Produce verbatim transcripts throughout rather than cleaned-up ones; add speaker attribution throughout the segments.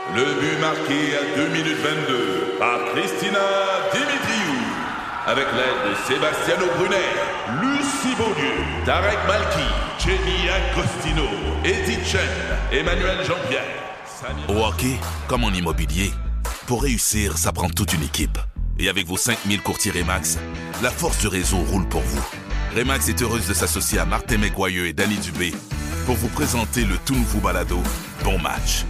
Speaker 1: Le but marqué à deux minutes vingt-deux par Christina Dimitriou. Avec l'aide de Sebastiano Brunet, Lucie Beaulieu, Tarek Malki, Jenny Agostino, Edith Chen, Emmanuel Jean-Pierre. Samir...
Speaker 2: Au hockey, comme en immobilier, pour réussir, ça prend toute une équipe. Et avec vos cinq mille courtiers Remax, la force du réseau roule pour vous. Remax est heureuse de s'associer à Martin McGuire et Danny Dubé pour vous présenter le tout nouveau balado Bon Match.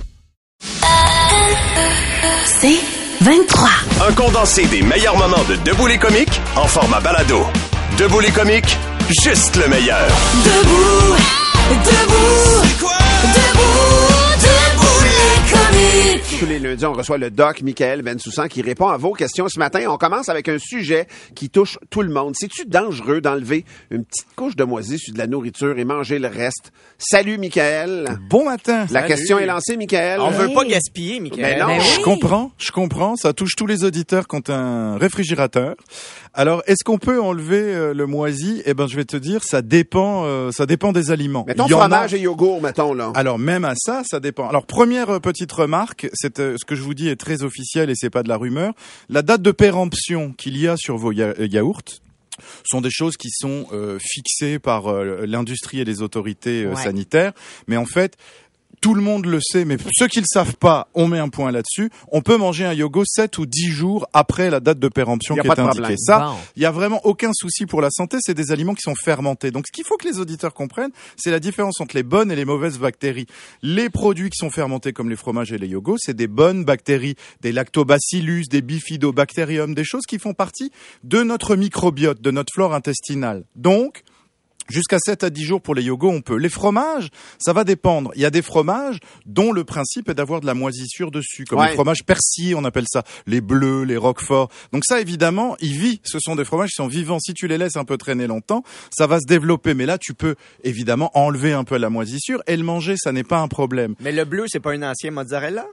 Speaker 3: C'est vingt-trois.
Speaker 4: Un condensé des meilleurs moments de Debout les comiques en format balado. Debout les comiques, juste le meilleur.
Speaker 3: Debout, debout, c'est quoi? Debout, debout les comiques.
Speaker 5: Tous les lundis, on reçoit le doc Michael Bensoussan qui répond à vos questions. Ce matin, on commence avec un sujet qui touche tout le monde. C'est-tu dangereux d'enlever une petite couche de moisi sur de la nourriture et manger le reste? Salut, Michael.
Speaker 6: Bon matin.
Speaker 5: La
Speaker 7: Salut.
Speaker 5: question est lancée, Michael.
Speaker 7: On veut
Speaker 3: Hey.
Speaker 7: pas gaspiller, Michael.
Speaker 5: Mais non.
Speaker 3: Ben oui.
Speaker 6: Je comprends, je comprends. Ça touche tous les auditeurs qui ont un réfrigérateur. Alors, est-ce qu'on peut enlever euh, le moisi? Eh ben, je vais te dire, ça dépend, euh, ça dépend des aliments.
Speaker 5: Mettons
Speaker 6: Il y en
Speaker 5: fromage
Speaker 6: a-
Speaker 5: et yogourt, mettons, là.
Speaker 6: Alors, même à ça, ça dépend. Alors, première euh, petite remarque, c'est euh, ce que je vous dis est très officiel et c'est pas de la rumeur. La date de péremption qu'il y a sur vos ya- yaourts sont des choses qui sont euh, fixées par euh, l'industrie et les autorités euh,
Speaker 3: Ouais.
Speaker 6: sanitaires. Mais en fait, tout le monde le sait, mais ceux qui le savent pas, on met un point là-dessus. On peut manger un yogourt sept ou dix jours après la date de péremption
Speaker 5: Y a
Speaker 6: qui
Speaker 5: pas
Speaker 6: est
Speaker 5: de
Speaker 6: indiquée.
Speaker 5: problème.
Speaker 6: Ça,
Speaker 3: Bon.
Speaker 6: il y a vraiment aucun souci pour la santé. C'est des aliments qui sont fermentés. Donc, ce qu'il faut que les auditeurs comprennent, c'est la différence entre les bonnes et les mauvaises bactéries. Les produits qui sont fermentés, comme les fromages et les yogos, c'est des bonnes bactéries, des lactobacillus, des bifidobacterium, des choses qui font partie de notre microbiote, de notre flore intestinale. Donc, jusqu'à sept à dix jours pour les yogos, on peut. Les fromages, ça va dépendre. Il y a des fromages dont le principe est d'avoir de la moisissure dessus, comme
Speaker 5: Ouais.
Speaker 6: les fromages persillés, on appelle ça, les bleus, les roquefort. Donc ça, évidemment, ils vivent. Ce sont des fromages qui sont vivants. Si tu les laisses un peu traîner longtemps, ça va se développer. Mais là, tu peux évidemment enlever un peu la moisissure et le manger, ça n'est pas un problème.
Speaker 7: Mais le bleu, c'est pas un ancien mozzarella?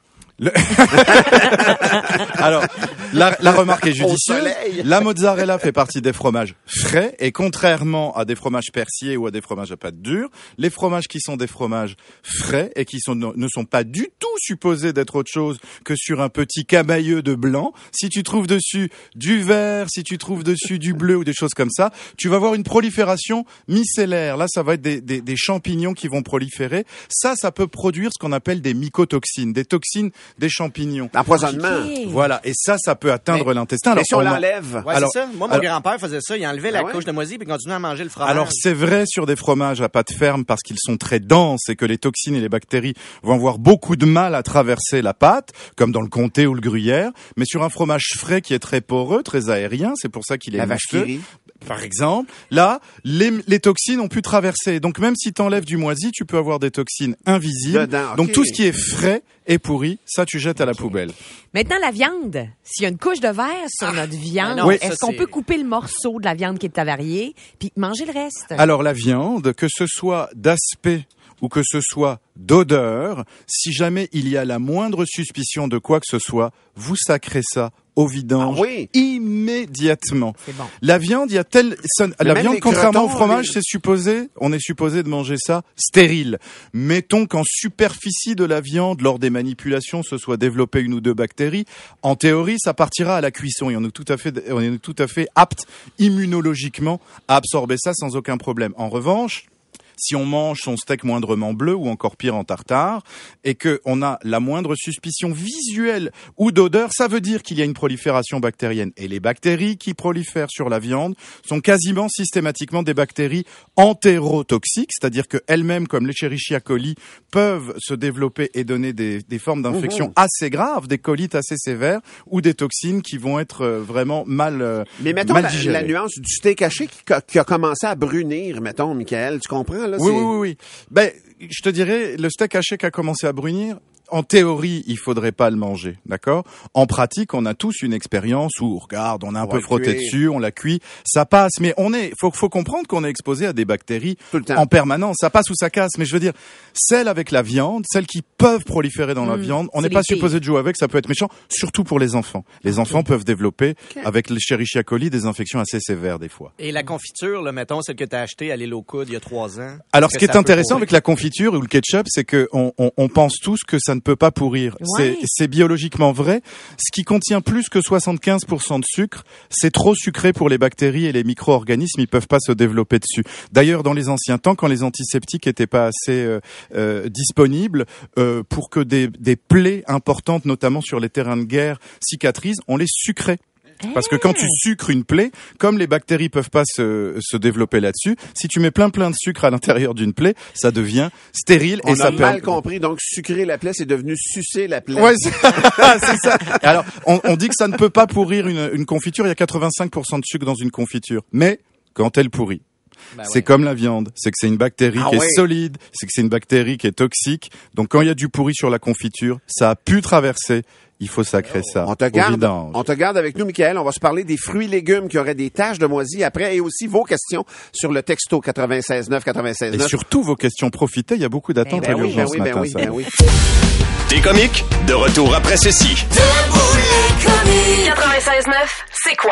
Speaker 6: Alors, la, la remarque est
Speaker 5: Au
Speaker 6: judicieuse.
Speaker 5: soleil.
Speaker 6: La mozzarella fait partie des fromages frais et contrairement à des fromages persillés ou à des fromages à pâte dure, les fromages qui sont des fromages frais et qui sont, ne sont pas du tout supposés d'être autre chose que sur un petit camailleux de blanc, si tu trouves dessus du vert, si tu trouves dessus du bleu ou des choses comme ça, tu vas avoir une prolifération micellaire. Là, ça va être des, des, des champignons qui vont proliférer. Ça, ça peut produire ce qu'on appelle des mycotoxines, des toxines des champignons.
Speaker 5: L'empoisonnement.
Speaker 3: Ok.
Speaker 6: Voilà, et ça, ça peut atteindre
Speaker 7: Mais-
Speaker 6: l'intestin.
Speaker 5: Et
Speaker 6: Alors,
Speaker 5: si on
Speaker 6: en-
Speaker 5: l'enlève?
Speaker 7: Ouais,
Speaker 6: Alors-
Speaker 7: c'est ça. Moi, mon
Speaker 6: alors-
Speaker 7: grand-père faisait ça. Il enlevait la
Speaker 5: Ah ouais?
Speaker 7: couche de moisi puis continuait à manger le fromage.
Speaker 6: Alors c'est vrai sur des fromages à pâte ferme parce qu'ils sont très denses et que les toxines et les bactéries vont avoir beaucoup de mal à traverser la pâte, comme dans le comté ou le gruyère. Mais sur un fromage frais qui est très poreux, très aérien, c'est pour ça qu'il est
Speaker 5: La vache qui
Speaker 6: muscleux,
Speaker 5: rit.
Speaker 6: par exemple, là, les, les toxines ont pu traverser. Donc même si tu enlèves du moisi, tu peux avoir des toxines invisibles.
Speaker 5: Dedans, ok.
Speaker 6: Donc tout ce qui est frais et pourri, ça tu jettes à la poubelle.
Speaker 3: Maintenant, la viande. S'il y a une couche de verre sur notre viande,
Speaker 7: non,
Speaker 6: Oui.
Speaker 3: est-ce
Speaker 7: ça,
Speaker 3: qu'on
Speaker 7: c'est-
Speaker 3: peut couper le morceau de la viande qui est avariée puis manger le reste?
Speaker 6: Alors la viande, que ce soit d'aspect ou que ce soit d'odeur, si jamais il y a la moindre suspicion de quoi que ce soit, vous sacrez ça au vidange
Speaker 5: Ah oui?
Speaker 6: immédiatement.
Speaker 3: C'est bon.
Speaker 6: La viande, il y a tel, ça- la
Speaker 5: même
Speaker 6: viande,
Speaker 5: les
Speaker 6: contrairement au
Speaker 5: crotons,
Speaker 6: fromage,
Speaker 5: les-
Speaker 6: c'est supposé, on est supposé de manger ça stérile. Mettons qu'en superficie de la viande, lors des manipulations, se soit développé une ou deux bactéries. En théorie, ça partira à la cuisson et on est tout à fait, on est tout à fait apte immunologiquement à absorber ça sans aucun problème. En revanche, si on mange son steak moindrement bleu ou encore pire en tartare et que on a la moindre suspicion visuelle ou d'odeur, ça veut dire qu'il y a une prolifération bactérienne. Et les bactéries qui prolifèrent sur la viande sont quasiment systématiquement des bactéries entérotoxiques, c'est-à-dire que elles-mêmes, comme l'Escherichia coli, peuvent se développer et donner des, des formes d'infection
Speaker 5: Mmh.
Speaker 6: assez graves, des colites assez sévères ou des toxines qui vont être euh, vraiment mal euh,
Speaker 5: Mais mettons
Speaker 6: mal
Speaker 5: la,
Speaker 6: digérées.
Speaker 5: la nuance du steak haché qui, a- qui a commencé à brunir, mettons, Michael. Tu comprends, là?
Speaker 6: Oui,
Speaker 5: c'est-
Speaker 6: oui, oui, oui. Ben, je te dirais, le steak haché qui a commencé à brunir, en théorie, il faudrait pas le manger, d'accord? En pratique, on a tous une expérience où, regarde, on a un
Speaker 5: On va
Speaker 6: peu
Speaker 5: le
Speaker 6: frotté
Speaker 5: cuire.
Speaker 6: dessus, on l'a cuit, ça passe. Mais on est, faut, faut comprendre qu'on est exposé à des bactéries
Speaker 5: Tout le temps.
Speaker 6: en permanence. Ça passe ou ça casse. Mais je veux dire, celles avec la viande, celles qui peuvent proliférer dans la
Speaker 3: Mmh,
Speaker 6: viande, on
Speaker 3: c'est
Speaker 6: n'est pas
Speaker 3: les pires.
Speaker 6: supposé de jouer avec. Ça peut être méchant, surtout pour les enfants. Les enfants peuvent développer, avec l'Escherichia coli, des infections assez sévères des fois.
Speaker 7: Et la confiture, là, mettons, celle que tu as achetée à l'île aux coudes il y a trois ans.
Speaker 6: Alors,
Speaker 7: est-ce
Speaker 6: ce
Speaker 7: que
Speaker 6: qui est
Speaker 7: ça peut
Speaker 6: intéressant
Speaker 7: pourrir?
Speaker 6: avec la confiture ou le ketchup, c'est que on, on, on pense tous que ça ne peut pas pourrir.
Speaker 3: Ouais.
Speaker 6: C'est, c'est biologiquement vrai. Ce qui contient plus que soixante-quinze pour cent de sucre, c'est trop sucré pour les bactéries et les micro-organismes. Ils peuvent pas se développer dessus. D'ailleurs, dans les anciens temps, quand les antiseptiques étaient pas assez euh, euh, disponibles, euh, pour que des, des plaies importantes, notamment sur les terrains de guerre, cicatrisent, on les sucrait. Parce que quand tu sucres une plaie, comme les bactéries peuvent pas se, se développer là-dessus, si tu mets plein plein de sucre à l'intérieur d'une plaie, ça devient stérile
Speaker 5: On
Speaker 6: et ça
Speaker 5: a
Speaker 6: peut.
Speaker 5: mal compris, donc sucrer la plaie, c'est devenu sucer la plaie.
Speaker 6: Ouais, c'est, c'est ça. Alors, on, on dit que ça ne peut pas pourrir une, une confiture. Il y a quatre-vingt-cinq pour cent de sucre dans une confiture, mais quand elle pourrit.
Speaker 7: Ben
Speaker 6: c'est
Speaker 7: ouais.
Speaker 6: comme la viande, c'est que c'est une bactérie
Speaker 5: Ah
Speaker 6: qui
Speaker 5: ouais.
Speaker 6: est solide, c'est que c'est une bactérie qui est toxique. Donc quand il y a du pourri sur la confiture, ça a pu traverser. Il faut sacrer ça.
Speaker 5: On te
Speaker 6: au
Speaker 5: garde,
Speaker 6: vidange.
Speaker 5: on te garde avec nous, Michael. On va se parler des fruits et légumes qui auraient des taches de moisi après et aussi vos questions sur le texto quatre-vingt-seize neuf quatre-vingt-seize
Speaker 6: Et
Speaker 5: neuf.
Speaker 6: surtout vos questions, profitez. Il y a beaucoup d'attentes
Speaker 5: Ben
Speaker 6: à
Speaker 5: oui, ben
Speaker 6: l'urgence
Speaker 5: oui,
Speaker 6: ce
Speaker 5: ben
Speaker 6: matin.
Speaker 5: oui,
Speaker 6: ça
Speaker 5: ben
Speaker 6: va.
Speaker 5: oui.
Speaker 4: T'es comique? De retour après ceci.
Speaker 8: quatre-vingt-seize neuf, c'est quoi?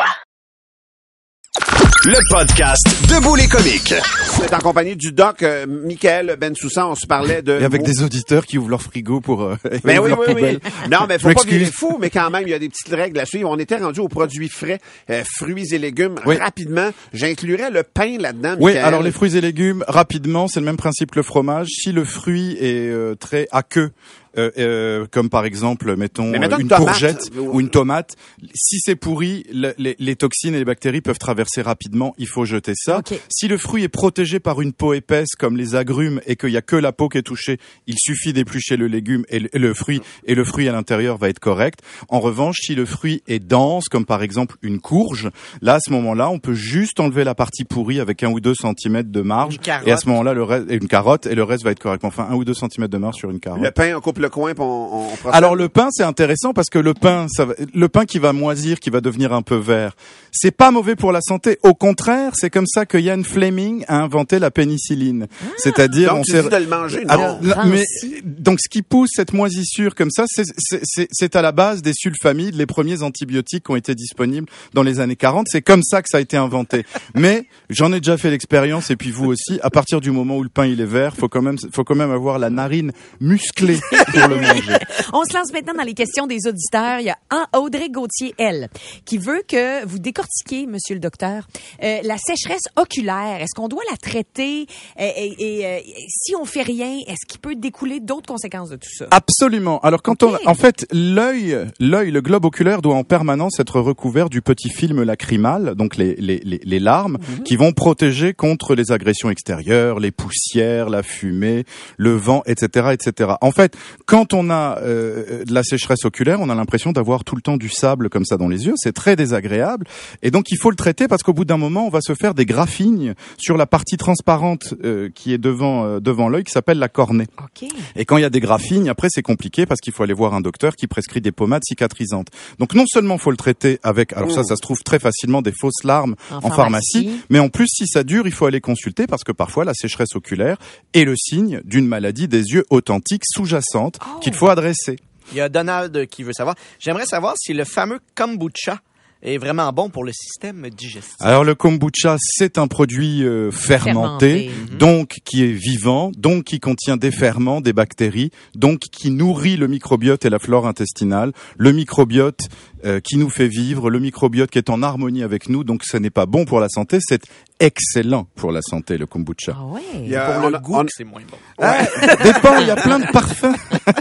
Speaker 4: Le podcast Debout les comiques.
Speaker 5: On est en compagnie du doc euh, Michael Bensoussan. On se parlait de...
Speaker 6: Et avec des auditeurs qui ouvrent leur frigo pour euh,
Speaker 5: Ben oui,
Speaker 6: leur
Speaker 5: oui, oui.
Speaker 6: poubelle.
Speaker 5: Non, mais faut
Speaker 6: Je
Speaker 5: pas
Speaker 6: m'excuse.
Speaker 5: virer fou, mais quand même, il y a des petites règles à suivre. On était rendu aux produits frais, euh, fruits et légumes.
Speaker 6: Oui.
Speaker 5: Rapidement, j'inclurais le pain là-dedans,
Speaker 6: Oui,
Speaker 5: Michael.
Speaker 6: alors les fruits et légumes, rapidement, c'est le même principe que le fromage. Si le fruit est euh, très aqueux, euh, euh, comme par exemple, mettons,
Speaker 5: Mais mettons
Speaker 6: une
Speaker 5: une tomate.
Speaker 6: courgette ou une tomate, si c'est pourri, le- les, les toxines et les bactéries peuvent traverser rapidement. Il faut jeter ça.
Speaker 3: Ok.
Speaker 6: Si le fruit est protégé par une peau épaisse, comme les agrumes, et qu'il y a que la peau qui est touchée, il suffit d'éplucher le légume et le, et le fruit, et le fruit à l'intérieur va être correct. En revanche, si le fruit est dense, comme par exemple une courge, là, à ce moment-là, on peut juste enlever la partie pourrie avec un ou deux centimètres de marge.
Speaker 7: Une carotte.
Speaker 6: Et à ce moment-là, le reste, et une carotte, et le reste va être correct. Enfin, un ou deux centimètres de marge sur une carotte.
Speaker 5: Le pain, on coupe le coin puis on, on procède.
Speaker 6: Alors le pain, c'est intéressant parce que le pain, ça va, le pain qui va moisir, qui va devenir un peu vert, c'est pas mauvais pour la santé. Au contraire, c'est comme ça que Ian Fleming a inventé la pénicilline. C'est-à-dire,
Speaker 5: Donc,
Speaker 6: on
Speaker 5: tu
Speaker 6: s'est
Speaker 5: dis de le manger, non?
Speaker 6: Ah, non,
Speaker 3: Ranci.
Speaker 6: mais donc ce qui pousse cette moisissure comme ça, c'est, c'est, c'est, c'est à la base des sulfamides, les premiers antibiotiques qui ont été disponibles dans les années quarante. C'est comme ça que ça a été inventé. Mais j'en ai déjà fait l'expérience et puis vous aussi. À partir du moment où le pain il est vert, faut quand même, faut quand même avoir la narine musclée pour le manger.
Speaker 3: On se lance maintenant dans les questions des auditeurs. Il y a un Audrey Gauthier, elle, qui veut que vous décortiquiez, monsieur le docteur, euh, la sécheresse oculaire. Est-ce qu'on doit la traiter? Euh, et et euh, si on fait rien, est-ce qu'il peut découler d'autres conséquences de tout ça?
Speaker 6: Absolument. Alors quand
Speaker 3: Ok.
Speaker 6: on, en fait, l'œil, l'œil, le globe oculaire doit en permanence être recouvert du petit film lacrymal, donc les les les, les larmes, qui vont protéger contre les agressions extérieures, les poussières, la fumée, le vent, et cetera, et cetera. En fait, quand on a euh, de la sécheresse oculaire, on a l'impression d'avoir tout le temps du sable comme ça dans les yeux. C'est très désagréable, et donc il faut le traiter parce qu'au bout d'un moment, on va se faire des graphignes sur la partie transparente euh, qui est devant euh, devant l'œil, qui s'appelle la cornée.
Speaker 3: OK.
Speaker 6: Et quand il y a des graphignes, après c'est compliqué parce qu'il faut aller voir un docteur qui prescrit des pommades cicatrisantes. Donc non seulement faut le traiter avec, alors ça, ça se trouve très facilement, des fausses larmes
Speaker 3: En
Speaker 6: en, pharmacie,
Speaker 3: pharmacie.
Speaker 6: mais en plus si ça dure, il faut aller consulter parce que parfois la sécheresse oculaire est le signe d'une maladie des yeux authentique sous-jacente
Speaker 3: Oh.
Speaker 6: qu'il faut adresser.
Speaker 7: Il y a Donald qui veut savoir. J'aimerais savoir si le fameux kombucha est vraiment bon pour le système digestif.
Speaker 6: Alors le kombucha, c'est un produit euh, fermenté,
Speaker 3: Fermenté.
Speaker 6: donc qui est vivant, donc qui contient des ferments, des bactéries, donc qui nourrit le microbiote et la flore intestinale. Le microbiote euh, qui nous fait vivre, le microbiote qui est en harmonie avec nous, donc ce n'est pas bon pour la santé, c'est excellent pour la santé, le kombucha.
Speaker 3: Ah ouais.
Speaker 5: Il y a-
Speaker 7: Pour
Speaker 5: on
Speaker 7: le
Speaker 5: a-
Speaker 7: goût,
Speaker 5: on-
Speaker 7: c'est moins bon.
Speaker 6: Ah, dépend, il y a plein de parfums.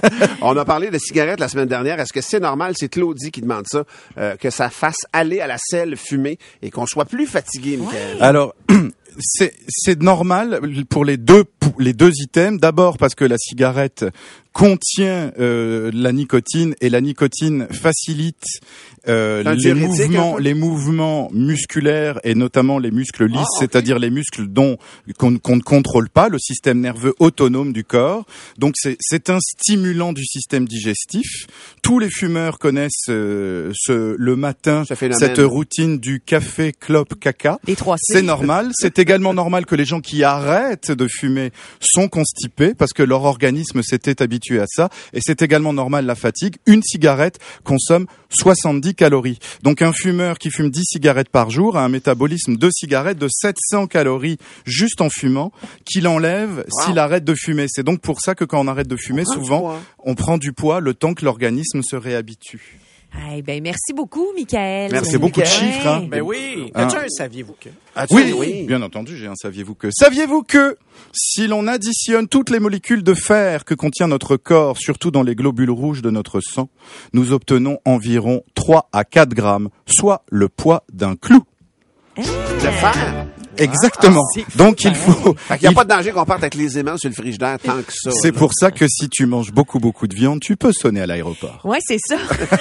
Speaker 5: On a parlé de cigarettes la semaine dernière. Est-ce que c'est normal, c'est Claudie qui demande ça, euh, que ça fasse aller à la selle fumée et qu'on soit plus fatigué, Michael?
Speaker 6: Alors, c'est c'est normal pour les deux pour les deux items. D'abord parce que la cigarette contient euh, la nicotine et la nicotine facilite euh,
Speaker 5: C'est un
Speaker 6: les
Speaker 5: diurétique, un
Speaker 6: mouvements
Speaker 5: peu?
Speaker 6: les mouvements musculaires et notamment les muscles lisses,
Speaker 5: Ah, ok.
Speaker 6: c'est-à-dire les muscles dont qu'on qu'on ne contrôle pas, le système nerveux autonome du corps. Donc c'est c'est un stimulant du système digestif. Tous les fumeurs connaissent euh, ce le matin
Speaker 5: Ce phénomène.
Speaker 6: cette routine du café clope caca.
Speaker 3: Les trois C.
Speaker 6: C'est normal. C'est également normal que les gens qui arrêtent de fumer sont constipés parce que leur organisme s'était habitué habitué à ça. Et c'est également normal la fatigue. Une cigarette consomme soixante-dix calories. Donc un fumeur qui fume dix cigarettes par jour a un métabolisme de cigarettes de sept cents calories juste en fumant, qu'il enlève wow. s'il arrête de fumer. C'est donc pour ça que quand on arrête de fumer, on souvent, on prend du poids le temps que l'organisme se réhabitue.
Speaker 3: Eh ben, merci beaucoup, Michael.
Speaker 6: Merci, c'est beaucoup de chiffres. Hein.
Speaker 7: Ben oui. As-tu un saviez-vous que?
Speaker 6: Oui, oui, bien entendu, j'ai un saviez-vous que. Saviez-vous que si l'on additionne toutes les molécules de fer que contient notre corps, surtout dans les globules rouges de notre sang, nous obtenons environ trois à quatre grammes, soit le poids d'un clou.
Speaker 5: De fer?
Speaker 6: Exactement. Ah, donc il faut.
Speaker 5: Il n'y a il... pas de danger qu'on parte avec les aimants sur le frigidaire tant que ça.
Speaker 6: C'est là. Pour ça que si tu manges beaucoup beaucoup de viande, tu peux sonner à l'aéroport.
Speaker 3: Ouais, c'est ça.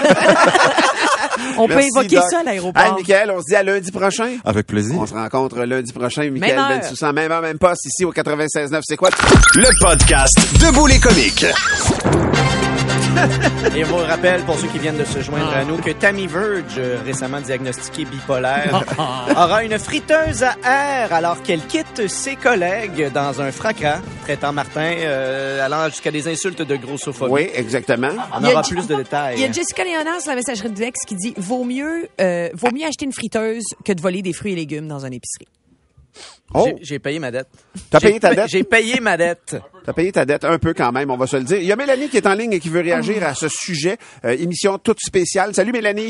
Speaker 3: On
Speaker 5: Merci,
Speaker 3: peut évoquer
Speaker 5: Doc.
Speaker 3: ça à l'aéroport.
Speaker 5: Hey, Michael, on se dit à lundi prochain.
Speaker 6: Avec plaisir.
Speaker 5: On se rencontre lundi prochain. Michael Bensoussan, même heure, même poste, ici au quatre-vingt-seize neuf. C'est quoi?
Speaker 4: Le podcast Debout les comiques.
Speaker 7: Et on vous rappelle, pour ceux qui viennent de se joindre à nous, que Tammy Verge, récemment diagnostiquée bipolaire, aura une friteuse à air alors qu'elle quitte ses collègues dans un fracas, traitant Martin, euh, allant jusqu'à des insultes de grossophobie.
Speaker 5: Oui, exactement.
Speaker 7: On aura plus de détails.
Speaker 3: Il y a Jessica Léonard sur la messagerie de Lex qui dit « Vaut mieux, euh, vaut mieux acheter une friteuse que de voler des fruits et légumes dans une épicerie. »
Speaker 5: Oh.
Speaker 7: J'ai, j'ai payé ma dette.
Speaker 5: T'as payé ta dette?
Speaker 7: J'ai payé ma dette.
Speaker 5: T'as payé ta dette un peu quand même, on va se le dire. Il y a Mélanie qui est en ligne et qui veut réagir à ce sujet. Euh, émission toute spéciale. Salut Mélanie.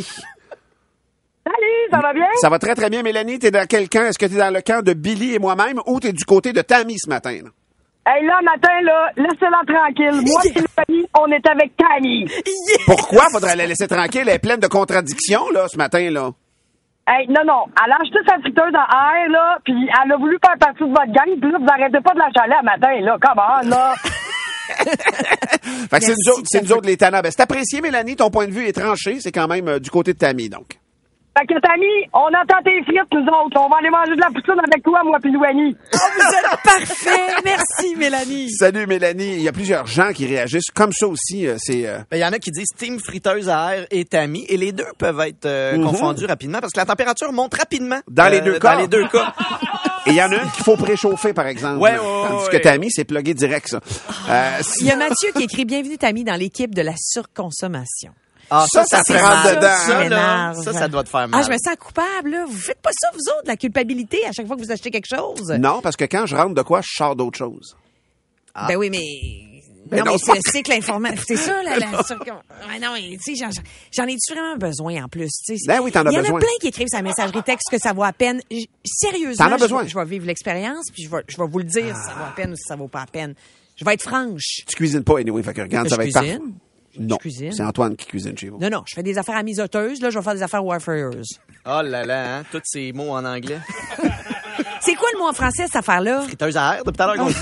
Speaker 8: Salut, ça va bien?
Speaker 5: Ça va très très bien Mélanie. T'es dans quel camp? Est-ce que t'es dans le camp de Billy et moi-même ou t'es du côté de Tammy ce matin? Là?
Speaker 8: Hey, là, matin, là, laissez-la tranquille. Moi et Mélanie, on est avec Tammy.
Speaker 3: Yes!
Speaker 5: Pourquoi faudrait la laisser tranquille? Elle est pleine de contradictions, là, ce matin, là.
Speaker 8: Hey, non, non. Elle a acheté sa friteuse en air, là, puis elle a voulu faire partie de votre gang, puis là, vous arrêtez pas de la chaler à matin, là. Comment, là?
Speaker 5: Fait que c'est nous autres, c'est nous autres les tannants. Ben, c'est apprécié, Mélanie. Ton point de vue est tranché. C'est quand même euh, du côté de Tammy, donc.
Speaker 8: Fait que, Tammy, on entend tes frites, nous autres. On va aller manger de la poutine avec toi, moi puis Louanie.
Speaker 3: Oh, vous êtes parfait. Merci, Mélanie.
Speaker 5: Salut, Mélanie. Il y a plusieurs gens qui réagissent comme ça aussi. Euh, c'est. Euh...
Speaker 7: Ben, il y en a qui disent Team friteuse à air et Tammy, et les deux peuvent être euh, mm-hmm. confondus rapidement parce que la température monte rapidement.
Speaker 5: Dans euh, les deux cas.
Speaker 7: Dans les deux cas.
Speaker 5: Et il y en a une qu'il faut préchauffer, par exemple.
Speaker 7: Ouais, ouais,
Speaker 5: Tandis
Speaker 7: ouais,
Speaker 5: que
Speaker 7: ouais.
Speaker 5: Tammy, c'est plugué direct, ça. Euh,
Speaker 3: il y a Mathieu qui écrit « Bienvenue, Tammy, dans l'équipe de la surconsommation ».
Speaker 7: Ah, ça, ça,
Speaker 5: ça,
Speaker 7: ça,
Speaker 5: ça rentre dedans.
Speaker 7: Ça, là, ça, ça doit te faire mal.
Speaker 3: Ah, je me sens coupable, là. Vous faites pas ça, vous autres, la culpabilité, à chaque fois que vous achetez quelque chose.
Speaker 5: Non, parce que quand je rentre de quoi, je sors d'autre chose.
Speaker 3: Ah. Ben oui, mais...
Speaker 5: Ben
Speaker 3: non,
Speaker 5: non,
Speaker 3: mais
Speaker 5: c'est
Speaker 3: c'est le cycle informatique. C'est ça, la... la surcon... ah, non, mais tu sais, j'en, j'en ai-tu vraiment besoin, en plus? Tu sais,
Speaker 5: ben oui, t'en as besoin.
Speaker 3: Il y en a plein qui écrivent sa messagerie texte que ça vaut à peine. J- Sérieusement,
Speaker 5: t'en as besoin.
Speaker 3: Je, je vais vivre l'expérience, puis je vais, je vais vous le dire ah. si ça vaut à peine ou si ça vaut pas à peine. Je vais être franche.
Speaker 5: Tu cuisines pas, anyway, fait que regarde,
Speaker 3: je
Speaker 5: ça va
Speaker 3: cuisine.
Speaker 5: être parfait. Non,
Speaker 3: cuisine.
Speaker 5: c'est Antoine qui cuisine chez vous.
Speaker 3: Non, non, je fais des affaires à misoteuses. Là, je vais faire des affaires warfareuses.
Speaker 7: Oh là là, hein? Tous ces mots en anglais.
Speaker 3: C'est quoi le mot en français, cette affaire-là?
Speaker 7: Friteuse à air, depuis tout à l'heure qu'on dit.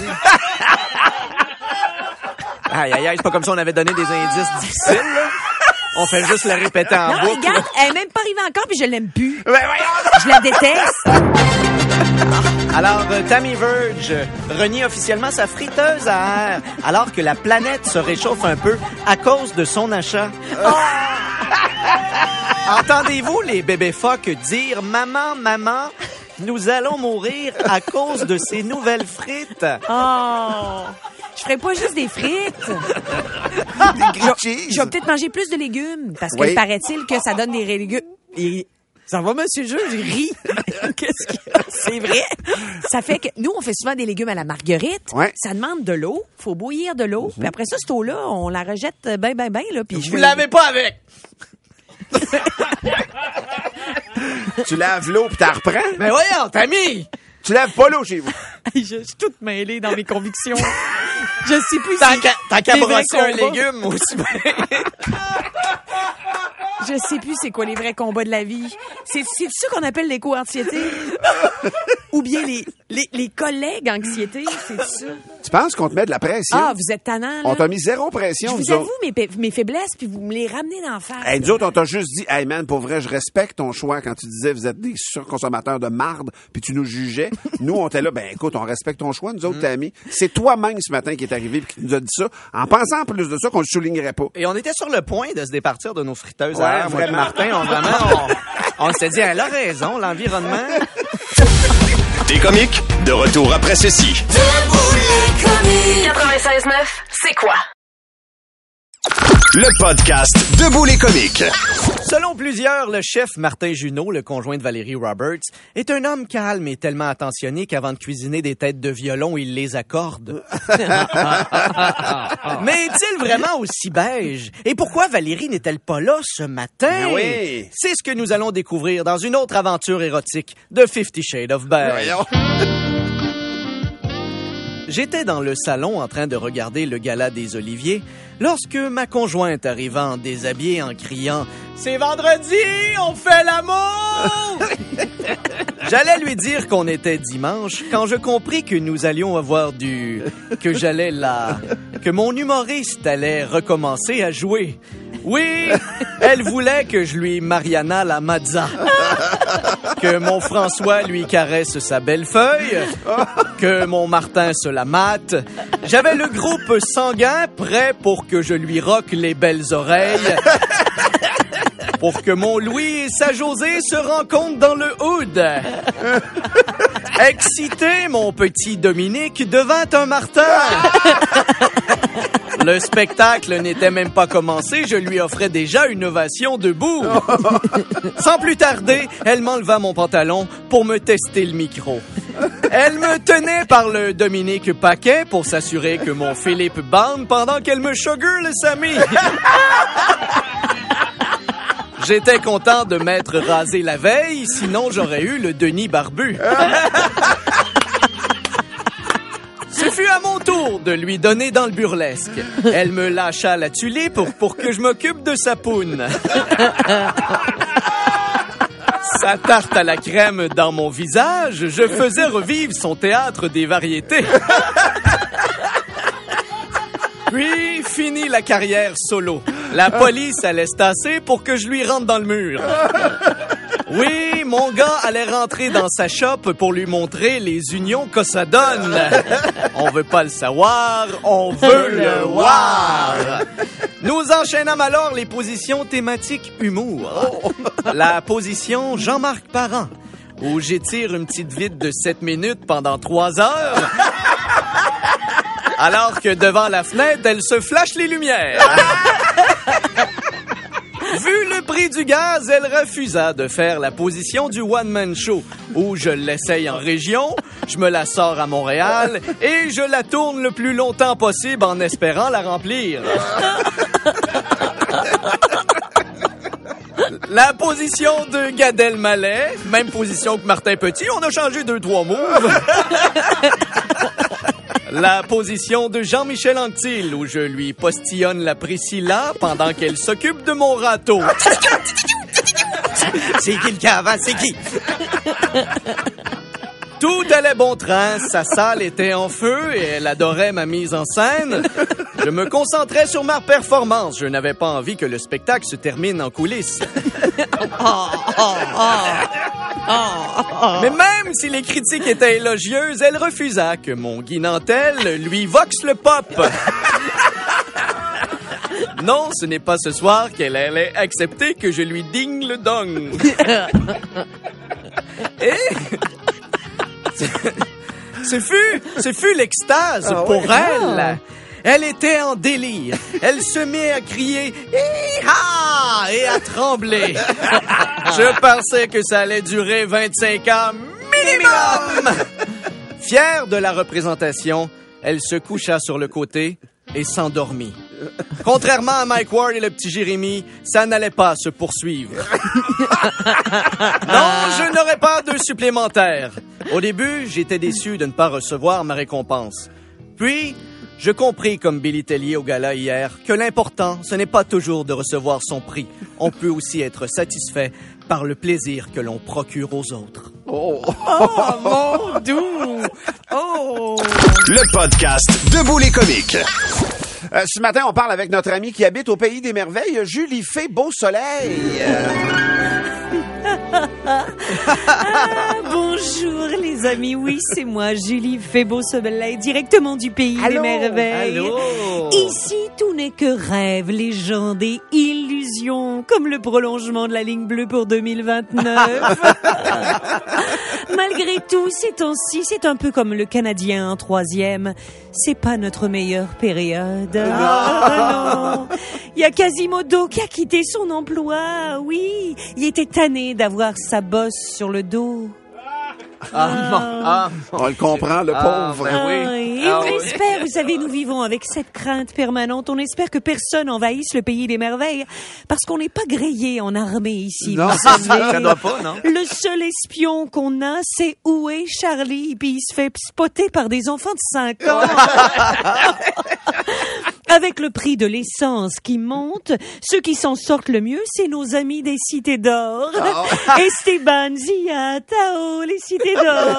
Speaker 7: Aïe, aïe, aïe, c'est pas comme si on avait donné des indices difficiles, là. On fait juste le répéter en
Speaker 3: non,
Speaker 7: boucle.
Speaker 3: Regarde, elle est même pas arrivée encore, puis je l'aime plus.
Speaker 5: Ben voyons!
Speaker 3: Je la déteste.
Speaker 7: Alors, euh, Tammy Verge renie officiellement sa friteuse à air, alors que la planète se réchauffe un peu à cause de son achat. Oh! Entendez-vous les bébés phoques dire « Maman, maman, nous allons mourir à cause de ces nouvelles frites. »
Speaker 3: Oh! Je ferais pas juste des frites. je, je vais peut-être manger plus de légumes, parce que
Speaker 5: oui.
Speaker 3: paraît-il que ça donne des légumes. Et... Ça va, monsieur le juge? Il rit. Qu'est-ce qu'il y a? C'est vrai. Ça fait que nous, on fait souvent des légumes à la marguerite.
Speaker 5: Ouais.
Speaker 3: Ça demande de l'eau. Faut bouillir de l'eau. Mm-hmm. Puis après ça, cette eau-là, on la rejette ben, ben, ben. Là, puis
Speaker 7: Vous lavez pas avec.
Speaker 5: Tu laves l'eau puis t'en reprends?
Speaker 7: Mais voyons, Tammy!
Speaker 5: Tu laves pas l'eau chez vous.
Speaker 3: Je suis toute mêlée dans mes convictions. Je sais plus
Speaker 7: tant
Speaker 3: si...
Speaker 7: qu'à, tant qu'à brosser un légume aussi bien.
Speaker 3: Je sais plus c'est quoi les vrais combats de la vie. C'est, c'est ça qu'on appelle l'éco-anxiété? Ou bien les, les, les collègues anxiété, c'est ça?
Speaker 5: Tu penses qu'on te met de la pression?
Speaker 3: Ah, vous êtes tannant, là.
Speaker 5: On t'a mis zéro pression.
Speaker 3: Je vous avoue mes, mes faiblesses, puis vous me les ramenez d'en face.
Speaker 5: Hey, nous autres, on t'a juste dit, hey man, pour vrai, je respecte ton choix quand tu disais vous êtes des surconsommateurs de marde, puis tu nous jugeais. Nous, on était là, ben écoute, on respecte ton choix, nous autres, t'as mis. C'est toi-même ce matin qui est arrivé puis qui nous a dit ça, en pensant en plus de ça qu'on le soulignerait pas.
Speaker 7: Et on était sur le point de se départir de nos friteuses
Speaker 5: ouais,
Speaker 7: à air. Moi et Martin, on vraiment, on, on s'est dit, elle a raison, l'environnement.
Speaker 4: Des comiques, de retour après ceci.
Speaker 9: quatre-vingt-seize neuf, c'est quoi?
Speaker 4: Le podcast Debout les comiques.
Speaker 7: Selon plusieurs, le chef Martin Junot, le conjoint de Valérie Roberts, est un homme calme et tellement attentionné qu'avant de cuisiner des têtes de violon, il les accorde. Mais est-il vraiment aussi beige? Et pourquoi Valérie n'est-elle pas là ce matin?
Speaker 5: Ben oui.
Speaker 7: C'est ce que nous allons découvrir dans une autre aventure érotique de Fifty Shades of Beige. J'étais dans le salon en train de regarder le gala des Oliviers lorsque ma conjointe arriva en déshabillé en criant « C'est vendredi, on fait l'amour! » J'allais lui dire qu'on était dimanche quand je compris que nous allions avoir du... que j'allais la... que mon humoriste allait recommencer à jouer. Oui, elle voulait que je lui Mariana la Mazza. Que mon François lui caresse sa belle feuille. Que mon Martin se la mate. J'avais le groupe sanguin prêt pour que je lui roque les belles oreilles. Pour que mon Louis et sa Josée se rencontrent dans le hood. Excité, mon petit Dominique devint un Martin. Le spectacle n'était même pas commencé, je lui offrais déjà une ovation debout. Sans plus tarder, elle m'enleva mon pantalon pour me tester le micro. Elle me tenait par le Dominique Paquet pour s'assurer que mon Philippe bande pendant qu'elle me sugar le Sammy. J'étais content de m'être rasé la veille, sinon j'aurais eu le Denis barbu. Ce fut à mon tour de lui donner dans le burlesque. Elle me lâcha la tulipe pour, pour que je m'occupe de sa poune. Sa tarte à la crème dans mon visage, je faisais revivre son théâtre des variétés. Puis, fini la carrière solo. La police allait se tasser pour que je lui rentre dans le mur. Oui, mon gars allait rentrer dans sa shop pour lui montrer les unions que ça donne. On veut pas le savoir, on veut le voir. Nous enchaînâmes alors les positions thématiques humour. La position Jean-Marc Parent, où j'étire une petite vide de sept minutes pendant trois heures. Alors que devant la fenêtre, elle se flash les lumières. Vu le prix du gaz, elle refusa de faire la position du one-man show, où je l'essaye en région, je me la sors à Montréal et je la tourne le plus longtemps possible en espérant la remplir. La position de Gad Elmaleh, même position que Martin Petit, on a changé deux, trois moves. La position de Jean-Michel Anctil, où je lui postillonne la Priscilla pendant qu'elle s'occupe de mon râteau. C'est qui le cave, c'est qui? Tout allait bon train, sa salle était en feu et elle adorait ma mise en scène. Je me concentrais sur ma performance. Je n'avais pas envie que le spectacle se termine en coulisses.
Speaker 3: Oh, oh, oh.
Speaker 7: Mais même si les critiques étaient élogieuses, elle refusa que mon Guy Nantel lui voxe le pop. Non, ce n'est pas ce soir qu'elle allait accepter que je lui digne le dong. Et... Ce fut, ce fut l'extase ah pour ouais. elle. Elle était en délire. Elle se met à crier « Hi-ha » et à trembler. Je pensais que ça allait durer vingt-cinq ans minimum. Fière de la représentation, elle se coucha sur le côté et s'endormit. Contrairement à Mike Ward et le petit Jérémy, ça n'allait pas se poursuivre. Non, je n'aurais pas de supplémentaire. Au début, j'étais déçu de ne pas recevoir ma récompense. Puis, je compris, comme Billy Tellier au gala hier, que l'important, ce n'est pas toujours de recevoir son prix. On peut aussi être satisfait par le plaisir que l'on procure aux autres.
Speaker 3: Oh, oh mon doux! Oh!
Speaker 4: Le podcast Debout les comiques.
Speaker 5: Euh, ce matin, on parle avec notre amie qui habite au Pays des Merveilles, Julie Fay Beausoleil. Euh...
Speaker 9: ah, bonjour les amis, oui c'est moi Julie Fay Beausoleil, directement du Pays
Speaker 3: Allô?
Speaker 9: des Merveilles.
Speaker 7: Allô?
Speaker 9: Ici tout n'est que rêve, légende et illusion. illusion, comme le prolongement de la ligne bleue pour deux mille vingt-neuf. Malgré tout, ces temps-ci, c'est un peu comme le Canadien en troisième. C'est pas notre meilleure période. Ah, non. Il y a Quasimodo qui a quitté son emploi. Oui, il était tanné d'avoir sa bosse sur le dos.
Speaker 7: Ah, non. Ah.
Speaker 5: On le comprend, le
Speaker 7: Ah,
Speaker 5: pauvre.
Speaker 7: ben oui.
Speaker 9: Ah, et
Speaker 7: Ah,
Speaker 9: on
Speaker 7: oui.
Speaker 9: espère, vous savez, nous vivons avec cette crainte permanente. On espère que personne envahisse le pays des merveilles, parce qu'on n'est pas grillé en armée ici.
Speaker 5: Non,
Speaker 9: vous
Speaker 7: Ça,
Speaker 9: savez.
Speaker 7: ça doit pas, non?
Speaker 9: Le seul espion qu'on a, c'est où est Charlie, puis il se fait spotter par des enfants de cinq ans. Avec le prix de l'essence qui monte, ceux qui s'en sortent le mieux, c'est nos amis des Cités d'Or. Esteban, Zia, Tao, les Cités d'Or.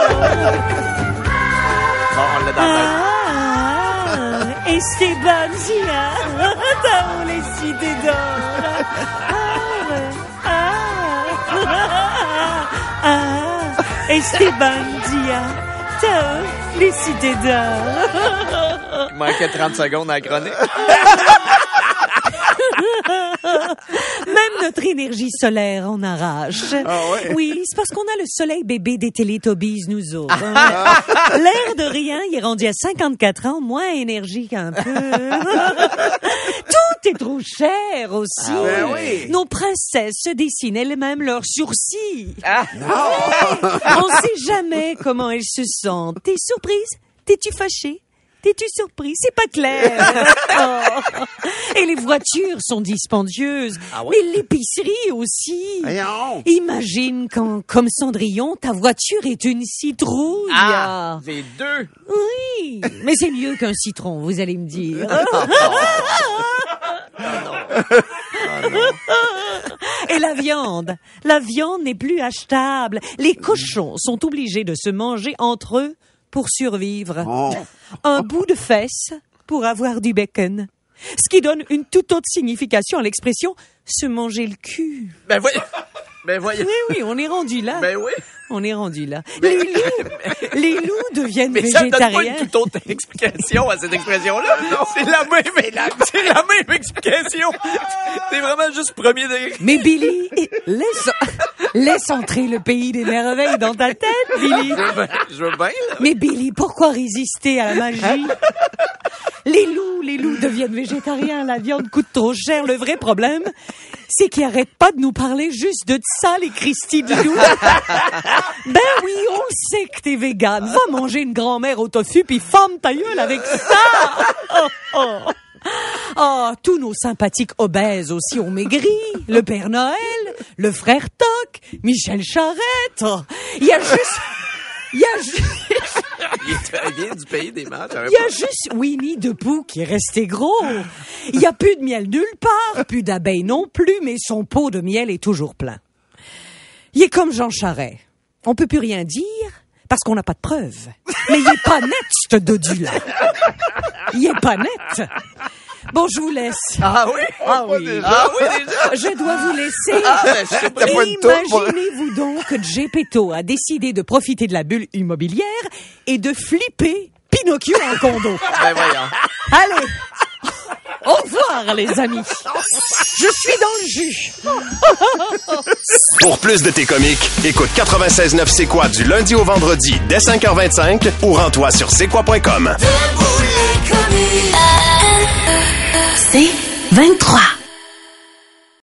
Speaker 7: Bon, on l'a dans la tête.
Speaker 9: Ah, Esteban, Zia, Tao, les Cités d'Or. Ah, ah, ah, Esteban, Zia, Tao, les Cités d'Or.
Speaker 7: Il manquait trente secondes à la chronique.
Speaker 9: Même notre énergie solaire en arrache.
Speaker 5: Ah ouais?
Speaker 9: Oui, c'est parce qu'on a le soleil bébé des Télétobies, nous autres. hein. L'air de rien, il est rendu à cinquante-quatre ans, moins énergique un peu. Tout est trop cher aussi.
Speaker 5: Ah ben oui.
Speaker 9: Nos princesses se dessinent elles-mêmes leurs sourcils.
Speaker 7: Ah.
Speaker 9: On sait jamais comment elles se sentent. T'es surprise? T'es-tu fâchée? T'es-tu surprise? C'est pas clair. Oh. Et les voitures sont dispendieuses.
Speaker 7: Ah oui?
Speaker 9: Mais l'épicerie aussi.
Speaker 5: Voyons.
Speaker 9: Imagine quand, comme Cendrillon, ta voiture est une citrouille.
Speaker 7: Ah! Les deux!
Speaker 9: Oui, mais c'est mieux qu'un citron, vous allez me dire. Et la viande, la viande n'est plus achetable. Les cochons sont obligés de se manger entre eux pour survivre.
Speaker 5: Oh.
Speaker 9: Un bout de fesse pour avoir du bacon. Ce qui donne une toute autre signification à l'expression « se manger le cul
Speaker 7: Ben voyons! Ben ». voyons!
Speaker 9: Oui, oui, on est rendu là.
Speaker 7: Ben oui!
Speaker 9: On est rendu là. Les loups, les loups deviennent
Speaker 7: Mais ça ne donne pas
Speaker 9: végétariens.
Speaker 7: une toute autre explication à cette expression-là. C'est la même, c'est la même explication. C'est vraiment juste premier degré.
Speaker 9: Mais Billy, laisse, laisse entrer le pays des merveilles dans ta tête, Billy.
Speaker 7: Je veux bien, je veux bien, là.
Speaker 9: Mais Billy, pourquoi résister à la magie? Les loups, les loups deviennent végétariens, la viande coûte trop cher. Le vrai problème, c'est qu'ils arrêtent pas de nous parler juste de ça, les Christy de loup. Ben oui, on sait que t'es végane. Va manger une grand-mère au tofu puis ferme ta gueule avec ça. Oh, oh. Oh, tous nos sympathiques obèses aussi ont maigri. Le Père Noël, le frère Toc, Michel Charette. Oh, il y a juste... Il y a juste...
Speaker 7: Il est très bien du pays des matchs.
Speaker 9: Il y a juste Winnie de Pooh qui est resté gros. Il y a plus de miel nulle part, plus d'abeilles non plus, mais son pot de miel est toujours plein. Il est comme Jean Charest. On peut plus rien dire parce qu'on n'a pas de preuves. Mais il est pas net, ce dodu-là. Il est pas net. Bon, je vous laisse.
Speaker 7: Ah oui?
Speaker 9: Ah oui.
Speaker 7: Ah oui, déjà?
Speaker 9: Je dois vous laisser.
Speaker 7: Ah, ben, je sais pas de tout, moi.
Speaker 9: Imaginez-vous donc que Gepetto a décidé de profiter de la bulle immobilière et de flipper Pinocchio en condo.
Speaker 7: Ben voyons.
Speaker 9: Allez, au revoir les amis. Je suis dans le jus.
Speaker 4: Pour plus de tes comiques, écoute quatre-vingt-seize neuf C'est quoi du lundi au vendredi dès cinq heures vingt-cinq ou rends-toi sur c'est quoi point com.
Speaker 10: C'est vingt-trois.